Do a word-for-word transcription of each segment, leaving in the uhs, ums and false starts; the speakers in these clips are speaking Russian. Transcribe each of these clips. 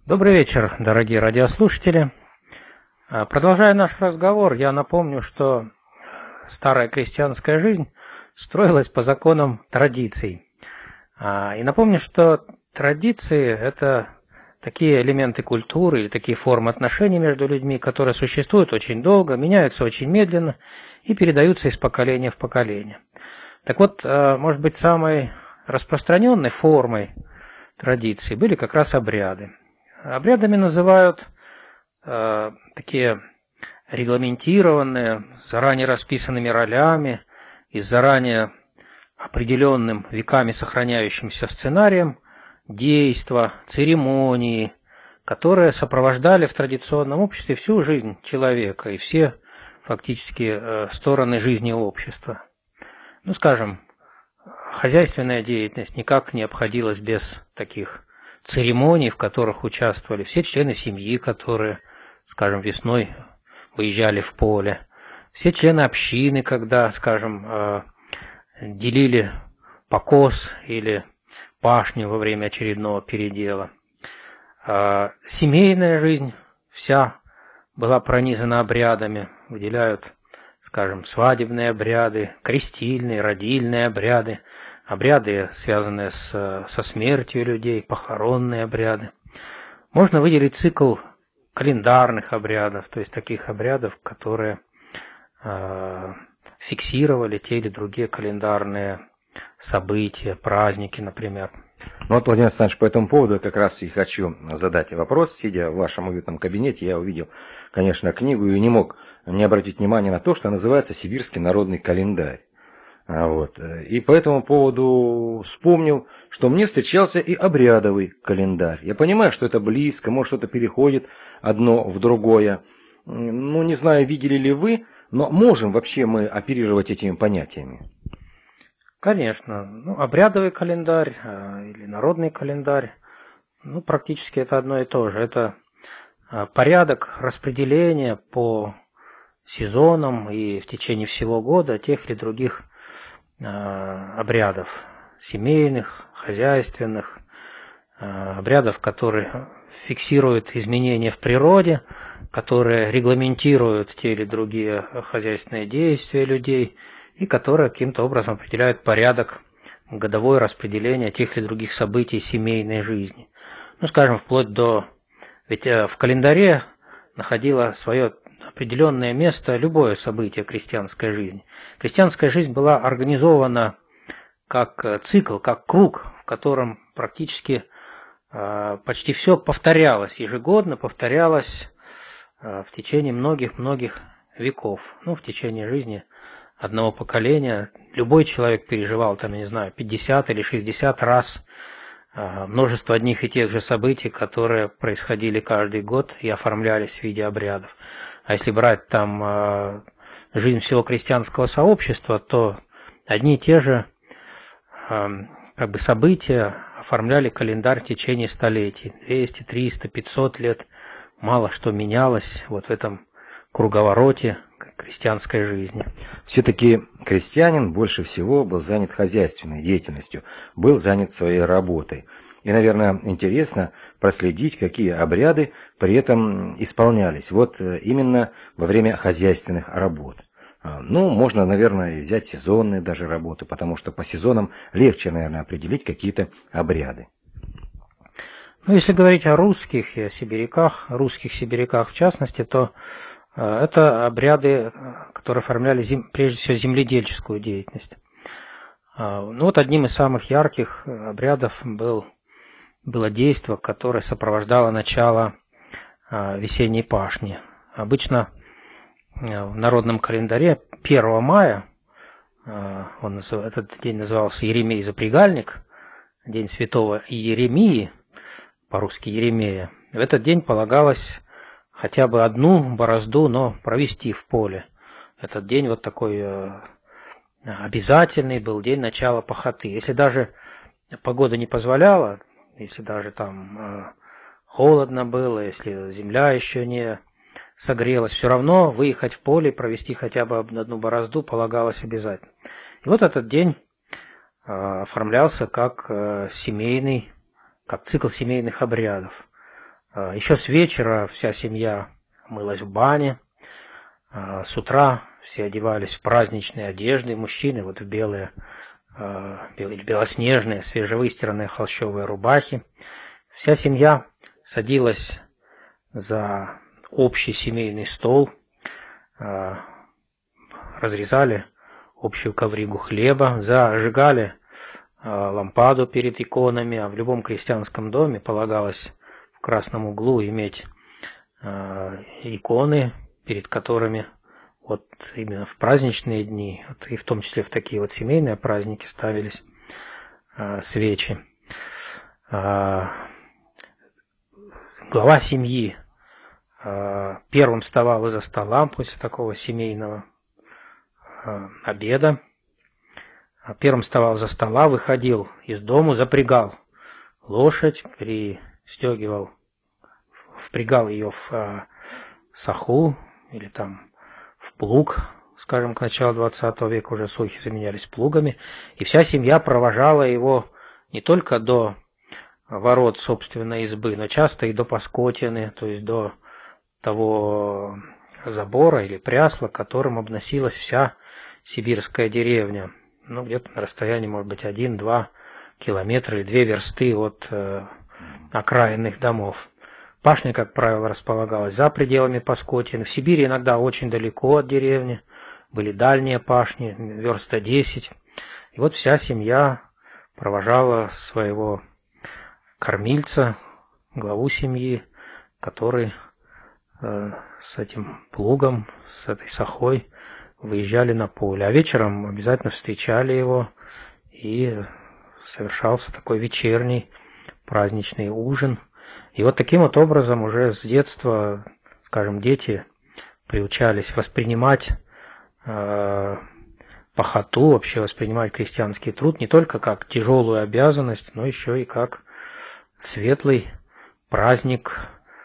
Добрый вечер, дорогие радиослушатели. Продолжая наш разговор, я напомню, что старая крестьянская жизнь строилась по законам традиций. И напомню, что традиции – это такие элементы культуры или такие формы отношений между людьми, которые существуют очень долго, меняются очень медленно и передаются из поколения в поколение. Так вот, может быть, самой распространенной формой традиции были как раз обряды. Обрядами называют э, такие регламентированные, заранее расписанными ролями и заранее определенным веками сохраняющимся сценарием действа, церемонии, которые сопровождали в традиционном обществе всю жизнь человека и все фактически э, стороны жизни общества. Ну, скажем, хозяйственная деятельность никак не обходилась без таких церемоний, в которых участвовали все члены семьи, которые, скажем, весной выезжали в поле, все члены общины, когда, скажем, делили покос или пашню во время очередного передела. Семейная жизнь вся была пронизана обрядами, выделяют, скажем, свадебные обряды, крестильные, родильные обряды, обряды, связанные с, со смертью людей, похоронные обряды. Можно выделить цикл календарных обрядов, то есть таких обрядов, которые э, фиксировали те или другие календарные события, праздники, например. Ну вот, Владимир Александрович, по этому поводу как раз и хочу задать вопрос. Сидя в вашем уютном кабинете, я увидел, конечно, книгу и не мог не обратить внимания на то, что называется «Сибирский народный календарь». Вот. И по этому поводу вспомнил, что мне встречался и обрядовый календарь. Я понимаю, что это близко, может, что-то переходит одно в другое. Ну, не знаю, видели ли вы, но можем вообще мы оперировать этими понятиями? Конечно. Ну, обрядовый календарь э, или народный календарь, ну, практически это одно и то же. Это э, порядок распределения по сезонам и в течение всего года тех или других обрядов семейных, хозяйственных, обрядов, которые фиксируют изменения в природе, которые регламентируют те или другие хозяйственные действия людей и которые каким-то образом определяют порядок, годовое распределение тех или других событий семейной жизни. Ну, скажем, вплоть до... Ведь в календаре находило свое определенное место любое событие крестьянской жизни. Крестьянская жизнь была организована как цикл, как круг, в котором практически э, почти все повторялось, ежегодно повторялось э, в течение многих-многих веков. Ну, в течение жизни одного поколения любой человек переживал, там, я не знаю, пятьдесят или шестьдесят раз э, множество одних и тех же событий, которые происходили каждый год и оформлялись в виде обрядов. А если брать там э, жизнь всего крестьянского сообщества, то одни и те же э, как бы события оформляли календарь в течение столетий. двести, триста, пятьсот лет мало что менялось вот в этом круговороте крестьянской жизни. Все-таки крестьянин больше всего был занят хозяйственной деятельностью, был занят своей работой. И, наверное, интересно проследить, какие обряды при этом исполнялись. Вот именно во время хозяйственных работ. Ну, можно, наверное, взять сезонные даже работы, потому что по сезонам легче, наверное, определить какие-то обряды. Ну, если говорить о русских и о сибиряках, русских сибиряках в частности, то э, это обряды, которые оформляли зем... прежде всего земледельческую деятельность. Э, ну, вот одним из самых ярких обрядов был было действо, которое сопровождало начало э, весенней пашни. Обычно э, в народном календаре первого мая, э, он, этот день назывался Еремей-запрягальник, день святого Иеремии, по-русски Еремея. В этот день полагалось хотя бы одну борозду, но провести в поле. Этот день вот такой э, обязательный был, день начала пахоты. Если даже погода не позволяла, если даже там э, холодно было, если земля еще не согрелась, все равно выехать в поле и провести хотя бы одну борозду полагалось обязательно. И вот этот день э, оформлялся как э, семейный, как цикл семейных обрядов. Еще с вечера вся семья мылась в бане. С утра все одевались в праздничные одежды, мужчины вот в белые, белоснежные, свежевыстиранные холщовые рубахи. Вся семья садилась за общий семейный стол, разрезали общую ковригу хлеба, зажигали лампаду перед иконами, а в любом крестьянском доме полагалось в красном углу иметь иконы, перед которыми вот именно в праздничные дни, вот и в том числе в такие вот семейные праздники ставились свечи. Глава семьи первым вставал из-за стола после такого семейного обеда. Первым вставал за стола, выходил из дому, запрягал лошадь, пристегивал, впрягал ее в саху или там в плуг, скажем, к началу двадцатого века уже сохи заменялись плугами, и вся семья провожала его не только до ворот собственной избы, но часто и до Паскотины, то есть до того забора или прясла, которым обносилась вся сибирская деревня. Ну, где-то на расстоянии, может быть, один-два километра или две версты от э, окраинных домов. Пашня, как правило, располагалась за пределами Паскотины. В Сибири иногда очень далеко от деревни. Были дальние пашни, верста десять. И вот вся семья провожала своего кормильца, главу семьи, который э, с этим плугом, с этой сахой выезжали на поле. А вечером обязательно встречали его, и совершался такой вечерний праздничный ужин. И вот таким вот образом уже с детства, скажем, дети приучались воспринимать э, пахоту, вообще воспринимать крестьянский труд не только как тяжелую обязанность, но еще и как светлый праздник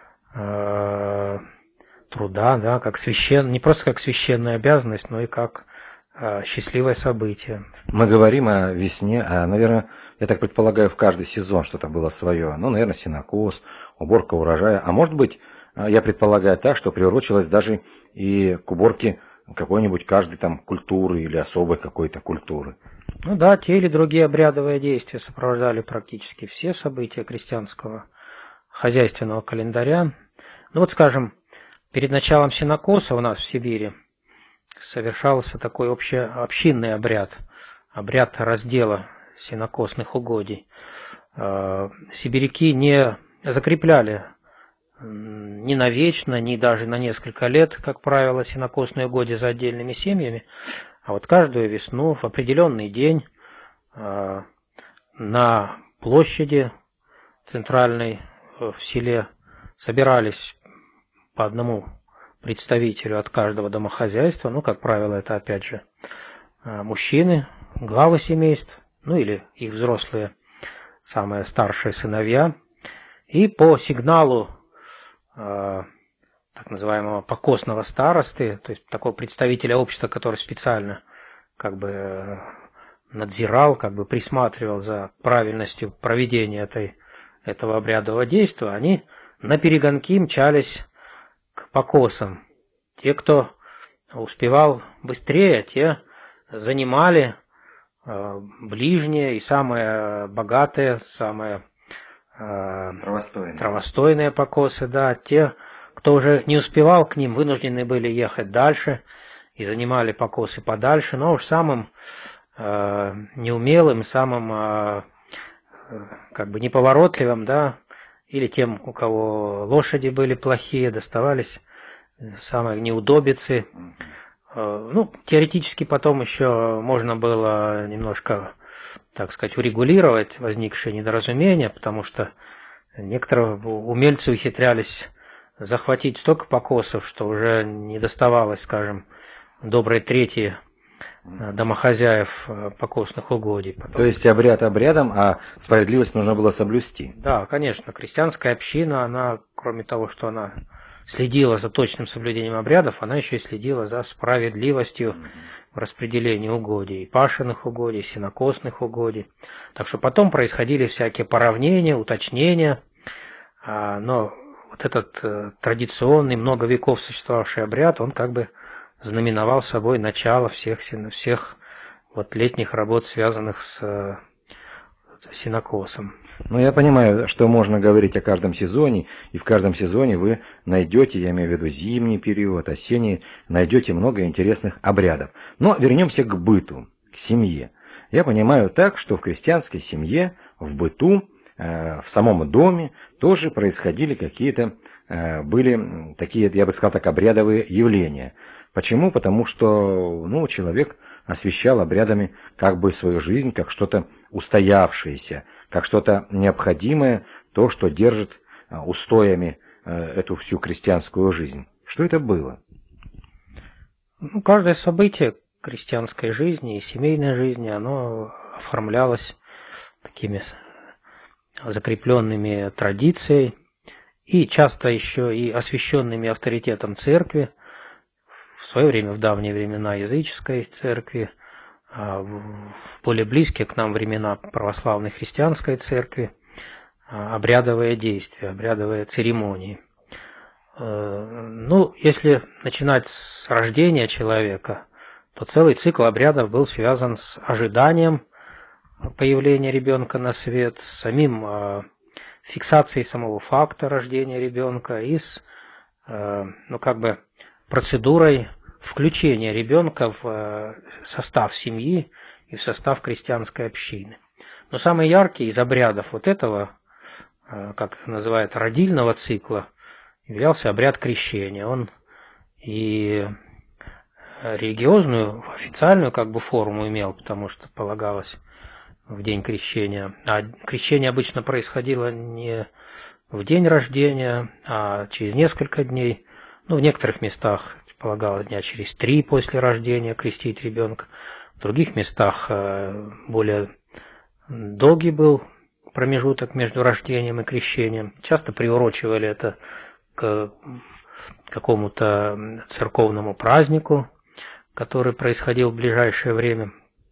э, труда, да, как священ... не просто как священная обязанность, но и как э, счастливое событие. Мы говорим о весне, а, наверное, я так предполагаю, в каждый сезон что-то было свое. Ну, наверное, сенокос, уборка урожая. А может быть, я предполагаю так, что приурочилось даже и к уборке какой-нибудь каждой там культуры или особой какой-то культуры. Ну да, те или другие обрядовые действия сопровождали практически все события крестьянского хозяйственного календаря. Ну вот, скажем, перед началом сенокоса у нас в Сибири совершался такой общеобщинный обряд, обряд раздела сенокосных угодий. Сибиряки не закрепляли ни навечно, ни даже на несколько лет, как правило, сенокосные угодья за отдельными семьями, а вот каждую весну в определенный день на площади центральной в селе собирались по одному представителю от каждого домохозяйства, ну, как правило, это опять же мужчины, главы семейств, ну или их взрослые, самые старшие сыновья, и по сигналу э, так называемого покосного старосты, то есть такого представителя общества, который специально как бы надзирал, как бы присматривал за правильностью проведения этой, этого обрядового действия, они на перегонки мчались к покосам. Те, кто успевал быстрее, те занимали ближние и самые богатые, самые э, травостойные. травостойные покосы, да, те, кто уже не успевал к ним, вынуждены были ехать дальше и занимали покосы подальше, но уж самым э, неумелым, самым э, как бы неповоротливым, да, или тем, у кого лошади были плохие, доставались самые неудобицы. Ну, теоретически потом еще можно было немножко, так сказать, урегулировать возникшие недоразумения, потому что некоторые умельцы ухитрялись захватить столько покосов, что уже не доставалось, скажем, доброй трети домохозяев покосных угодий. Потом. То есть обряд обрядом, а справедливость нужно было соблюсти? Да, конечно. Крестьянская община, она, кроме того, что она следила за точным соблюдением обрядов, она еще и следила за справедливостью в распределении угодий, пашенных угодий, сенокосных угодий. Так что потом происходили всякие поравнения, уточнения, но вот этот э, традиционный, много веков существовавший обряд, он как бы знаменовал собой начало всех, всех вот летних работ, связанных с э, сенокосом. Ну, я понимаю, что можно говорить о каждом сезоне, и в каждом сезоне вы найдете, я имею в виду зимний период, осенний, найдете много интересных обрядов. Но вернемся к быту, к семье. Я понимаю так, что в крестьянской семье, в быту, э, в самом доме тоже происходили какие-то, э, были такие, я бы сказал так, обрядовые явления. Почему? Потому что, ну, человек освящал обрядами как бы свою жизнь, как что-то устоявшееся, как что-то необходимое, то, что держит устоями эту всю крестьянскую жизнь. Что это было? Ну, каждое событие крестьянской жизни и семейной жизни, оно оформлялось такими закрепленными традициями и часто еще и освященными авторитетом церкви, в свое время, в давние времена, языческой церкви, а в более близкие к нам времена православной христианской церкви, обрядовые действия, обрядовые церемонии. Ну, если начинать с рождения человека, то целый цикл обрядов был связан с ожиданием появления ребенка на свет, с самим фиксацией самого факта рождения ребенка и с, ну, как бы, процедурой включения ребенка в состав семьи и в состав крестьянской общины. Но самый яркий из обрядов вот этого, как называют, родильного цикла, являлся обряд крещения. Он и религиозную, официальную как бы форму имел, потому что полагалось в день крещения. А крещение обычно происходило не в день рождения, а через несколько дней. Ну, в некоторых местах полагалось дня через три после рождения крестить ребенка. В других местах более долгий был промежуток между рождением и крещением. Часто приурочивали это к какому-то церковному празднику, который происходил в ближайшее время.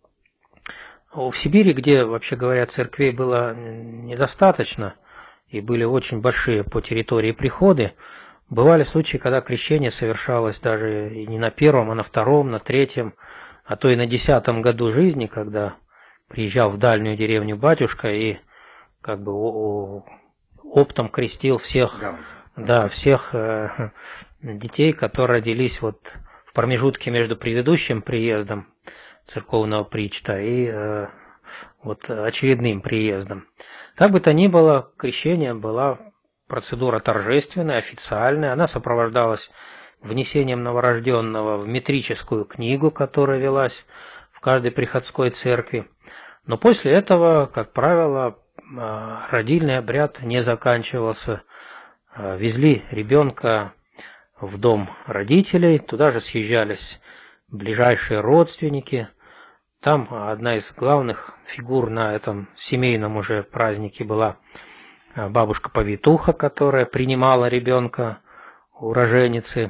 В Сибири, где, вообще говоря, церквей было недостаточно, и были очень большие по территории приходы, бывали случаи, когда крещение совершалось даже и не на первом, а на втором, на третьем, а то и на десятом году жизни, когда приезжал в дальнюю деревню батюшка и как бы оптом крестил всех, да, всех э, детей, которые родились вот в промежутке между предыдущим приездом церковного причта и э, вот очередным приездом. Как бы то ни было, крещение была процедура торжественная, официальная. Она сопровождалась внесением новорожденного в метрическую книгу, которая велась в каждой приходской церкви. Но после этого, как правило, родильный обряд не заканчивался. Везли ребенка в дом родителей, туда же съезжались ближайшие родственники. Там одна из главных фигур на этом семейном уже празднике была бабушка-повитуха, которая принимала ребенка у роженицы.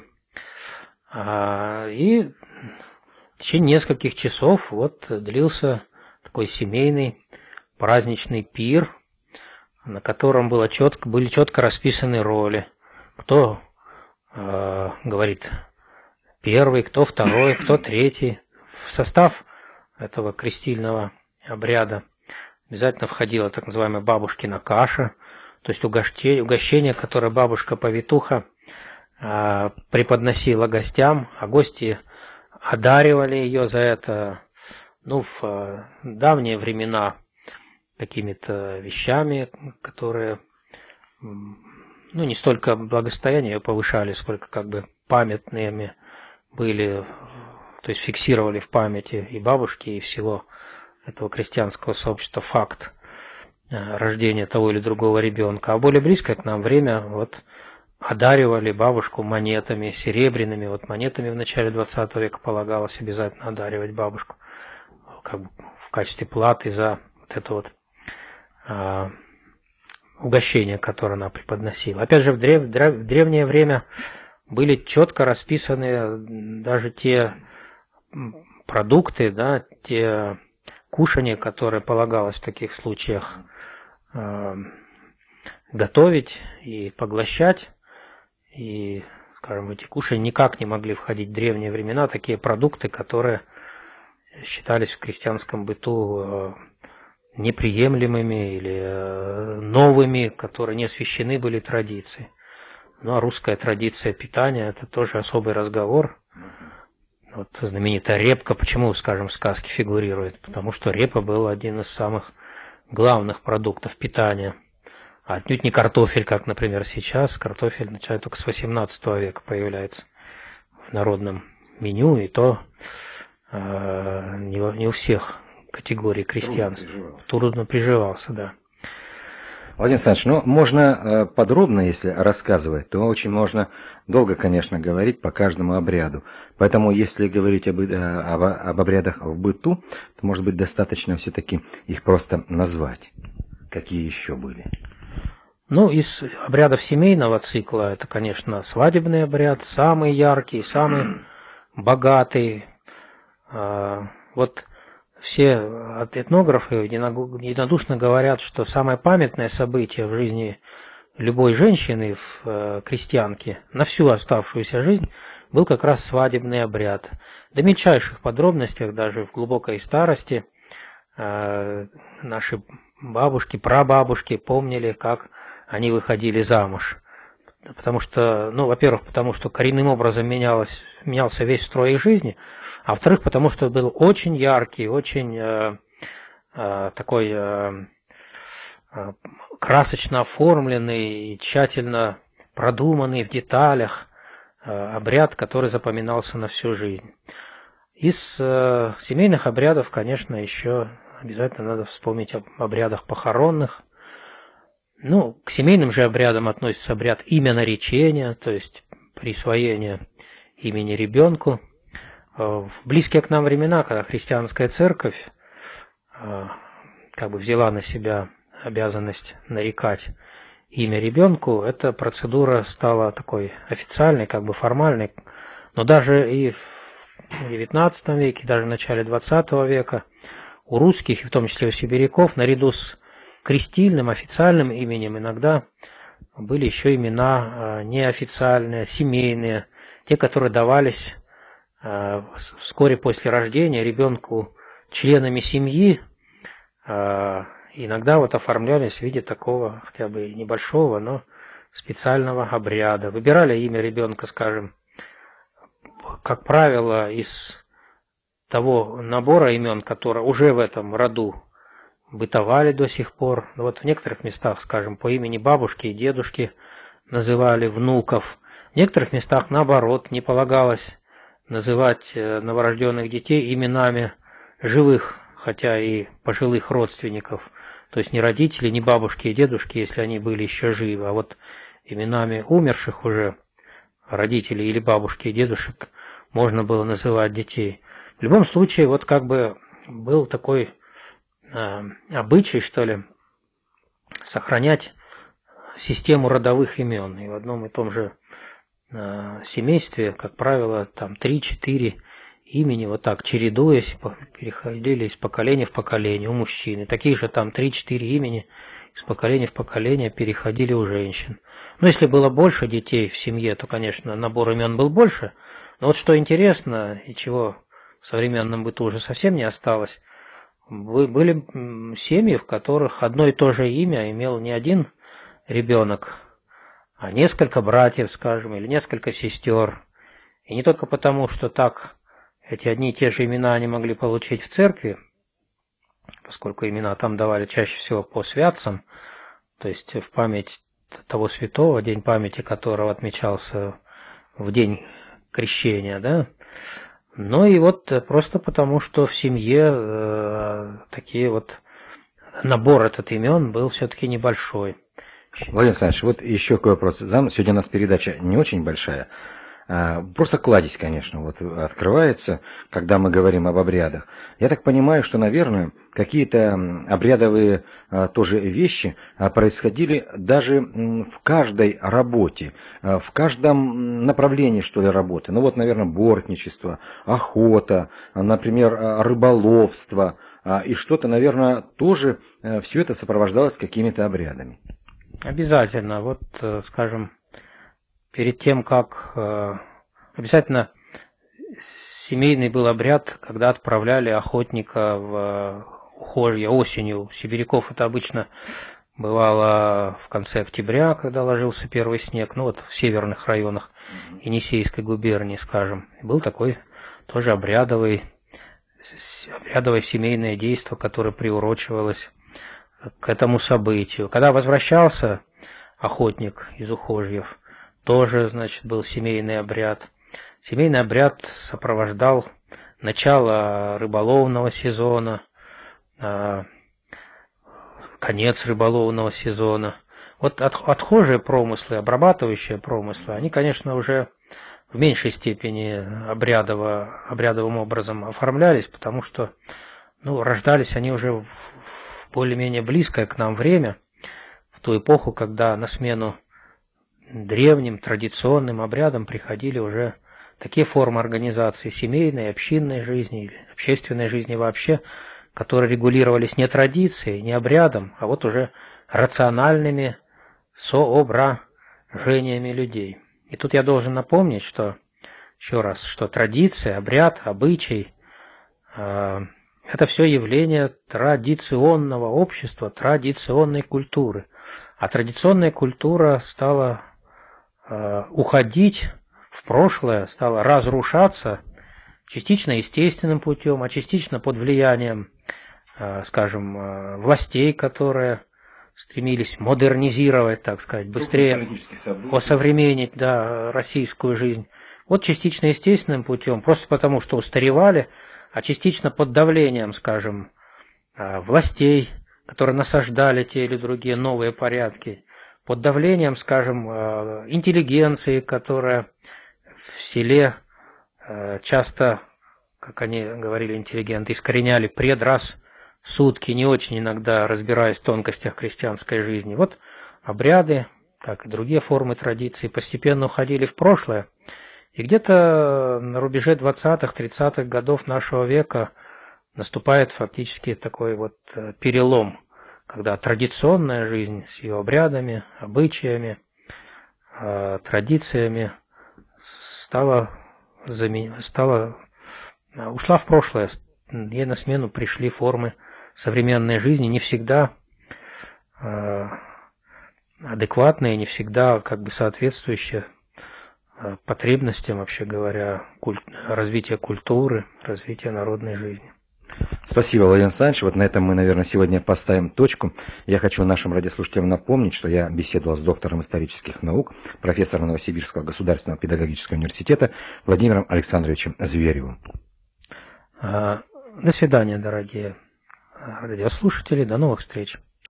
И в течение нескольких часов вот длился такой семейный праздничный пир, на котором было четко, были четко расписаны роли. Кто э, говорит первый, кто второй, кто третий. В состав этого крестильного обряда обязательно входила так называемая бабушкина каша, то есть угощение, угощение, которое бабушка-повитуха э, преподносила гостям, а гости одаривали ее за это, ну, в э, давние времена какими-то вещами, которые, ну, не столько благосостояние ее повышали, сколько как бы памятными были, то есть фиксировали в памяти и бабушки, и всего этого крестьянского сообщества факт рождения того или другого ребенка. А более близкое к нам время вот одаривали бабушку монетами, серебряными, вот монетами в начале двадцатого века полагалось обязательно одаривать бабушку, как бы в качестве платы за вот это вот а, угощение, которое она преподносила. Опять же, в, древ, в древнее время были четко расписаны даже те продукты, да, те кушания, которые полагалось в таких случаях э, готовить и поглощать. И, скажем, эти кушания никак не могли входить в древние времена, такие продукты, которые считались в крестьянском быту неприемлемыми или новыми, которые не освящены были традицией. Ну а русская традиция питания – это тоже особый разговор. Вот знаменитая репка, почему, скажем, в сказке фигурирует? Потому что репа был один из самых главных продуктов питания. А отнюдь не картофель, как, например, сейчас. Картофель, начиная только с восемнадцатого века, появляется в народном меню, и то э, не, не у всех категорий крестьянства. Трудно приживался. Трудно приживался, да. Владимир Александрович, ну, можно подробно, если рассказывать, то очень можно долго, конечно, говорить по каждому обряду. Поэтому, если говорить об, об, об обрядах в быту, то, может быть, достаточно все-таки их просто назвать. Какие еще были? Ну, из обрядов семейного цикла, это, конечно, свадебный обряд, самый яркий, самый богатый. Вот все этнографы единодушно говорят, что самое памятное событие в жизни любой женщины, в крестьянке, на всю оставшуюся жизнь, был как раз свадебный обряд. До мельчайших подробностей, даже в глубокой старости, наши бабушки, прабабушки помнили, как они выходили замуж. Потому что, ну, во-первых, потому что коренным образом менялось, менялся весь строй их жизни, а во-вторых, потому что был очень яркий, очень э, э, такой э, э, красочно оформленный и тщательно продуманный в деталях э, обряд, который запоминался на всю жизнь. Из э, семейных обрядов, конечно, еще обязательно надо вспомнить об обрядах похоронных. Ну, к семейным же обрядам относится обряд именоречения, то есть присвоение имени ребенку. В близкие к нам времена, когда христианская церковь как бы взяла на себя обязанность нарекать имя ребенку, эта процедура стала такой официальной, как бы формальной. Но даже и в девятнадцатом веке, даже в начале двадцатого века у русских, и в том числе у сибиряков, наряду с крестильным, официальным именем иногда были еще имена неофициальные, семейные, те, которые давались вскоре после рождения ребенку членами семьи, иногда вот оформлялись в виде такого хотя бы небольшого, но специального обряда. Выбирали имя ребенка, скажем, как правило, из того набора имен, которые уже в этом роду бытовали до сих пор. Вот в некоторых местах, скажем, по имени бабушки и дедушки называли внуков. В некоторых местах, наоборот, не полагалось называть новорожденных детей именами живых, хотя и пожилых родственников. То есть не родители, не бабушки и дедушки, если они были еще живы, а вот именами умерших уже родителей или бабушки и дедушек можно было называть детей. В любом случае, вот как бы был такой обычай, что ли, сохранять систему родовых имен. И в одном и том же семействе, как правило, там три-четыре имени, вот так, чередуясь, переходили из поколения в поколение у мужчин. И таких же там три-четыре имени из поколения в поколение переходили у женщин. Но если было больше детей в семье, то, конечно, набор имен был больше. Но вот что интересно, и чего в современном быту уже совсем не осталось, были семьи, в которых одно и то же имя имел не один ребенок, а несколько братьев, скажем, или несколько сестер. И не только потому, что так эти одни и те же имена они могли получить в церкви, поскольку имена там давали чаще всего по святцам, то есть в память того святого, день памяти которого отмечался в день крещения, да, но и вот просто потому, что в семье э, такие вот набор этот имен был все-таки небольшой. Владимир Александрович, вот еще какой вопрос. Сегодня у нас передача не очень большая, а просто кладезь, конечно, вот открывается, когда мы говорим об обрядах. Я так понимаю, что, наверное, какие-то обрядовые а, тоже вещи а, происходили даже в каждой работе, а, в каждом направлении, что ли, работы. Ну вот, наверное, бортничество, охота, а, например, а, рыболовство, а, и что-то, наверное, тоже а, все это сопровождалось какими-то обрядами. Обязательно. Вот, скажем, перед тем, как э, обязательно семейный был обряд, когда отправляли охотника в ухожье осенью. У сибиряков это обычно бывало в конце октября, когда ложился первый снег, ну вот в северных районах Енисейской губернии, скажем. Был такой тоже обрядовый, обрядовое семейное действо, которое приурочивалось к этому событию. Когда возвращался охотник из ухожьев, тоже, значит, был семейный обряд. Семейный обряд сопровождал начало рыболовного сезона, конец рыболовного сезона. Вот отхожие промыслы, обрабатывающие промыслы, они, конечно, уже в меньшей степени обрядово, обрядовым образом оформлялись, потому что ну, рождались они уже в, в более-менее близкое к нам время, в ту эпоху, когда на смену древним традиционным обрядам приходили уже такие формы организации семейной, общинной жизни, общественной жизни вообще, которые регулировались не традицией, не обрядом, а вот уже рациональными соображениями людей. И тут я должен напомнить, что, еще раз, что традиция, обряд, обычай э, – это все явление традиционного общества, традиционной культуры. А традиционная культура стала э, уходить в прошлое, стала разрушаться частично естественным путем, а частично под влиянием, э, скажем, э, властей, которые стремились модернизировать, так сказать, быстрее осовременить, да, российскую жизнь. Вот частично естественным путем, просто потому что устаревали, а частично под давлением, скажем, властей, которые насаждали те или другие новые порядки, под давлением, скажем, интеллигенции, которая в селе часто, как они говорили, интеллигенты, искореняли предрассудки, не очень иногда разбираясь в тонкостях крестьянской жизни. Вот обряды, как и другие формы традиций, постепенно уходили в прошлое. И где-то на рубеже двадцатых-тридцатых годов нашего века наступает фактически такой вот перелом, когда традиционная жизнь с ее обрядами, обычаями, традициями стала, стала, ушла в прошлое. Ей на смену пришли формы современной жизни, не всегда адекватные, не всегда как бы соответствующие потребностям, вообще говоря, куль... развития культуры, развития народной жизни. Спасибо, Владимир Александрович. Вот на этом мы, наверное, сегодня поставим точку. Я хочу нашим радиослушателям напомнить, что я беседовал с доктором исторических наук, профессором Новосибирского государственного педагогического университета Владимиром Александровичем Зверевым. До свидания, дорогие радиослушатели. До новых встреч.